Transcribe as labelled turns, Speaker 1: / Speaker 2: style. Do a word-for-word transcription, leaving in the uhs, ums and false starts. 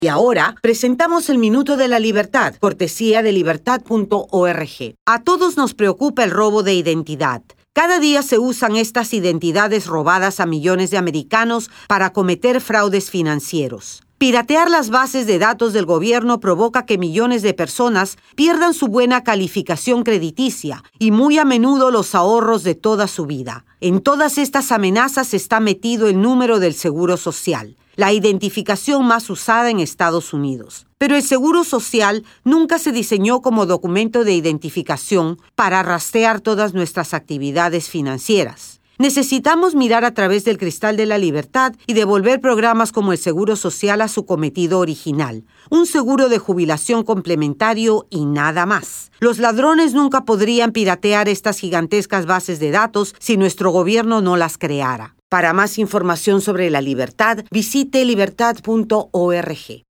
Speaker 1: Y ahora presentamos el Minuto de la Libertad, cortesía de libertad punto org. A todos nos preocupa el robo de identidad. Cada día se usan estas identidades robadas a millones de americanos para cometer fraudes financieros. Piratear las bases de datos del gobierno provoca que millones de personas pierdan su buena calificación crediticia y muy a menudo los ahorros de toda su vida. En todas estas amenazas está metido el número del Seguro Social, la identificación más usada en Estados Unidos. Pero el Seguro Social nunca se diseñó como documento de identificación para rastrear todas nuestras actividades financieras. Necesitamos mirar a través del cristal de la libertad y devolver programas como el Seguro Social a su cometido original, un seguro de jubilación complementario y nada más. Los ladrones nunca podrían piratear estas gigantescas bases de datos si nuestro gobierno no las creara. Para más información sobre la libertad, visite libertad punto org.